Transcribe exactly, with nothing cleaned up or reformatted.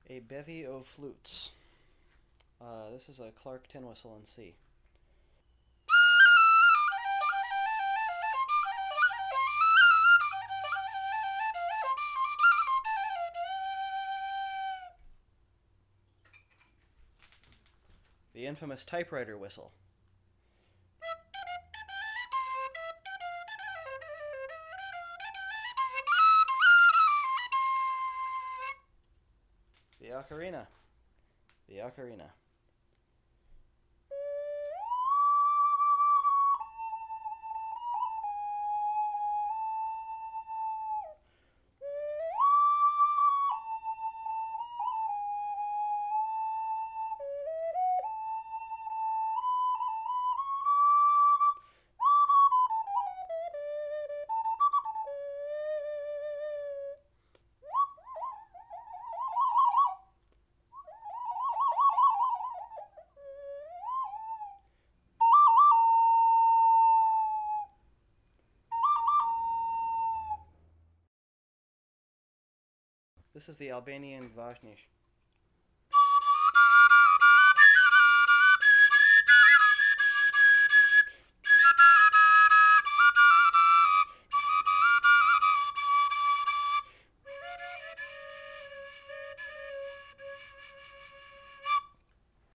A bevy of flutes. Uh, this is a Clark tin whistle in C. The infamous typewriter whistle. The ocarina. The ocarina. This is the Albanian Vajnish.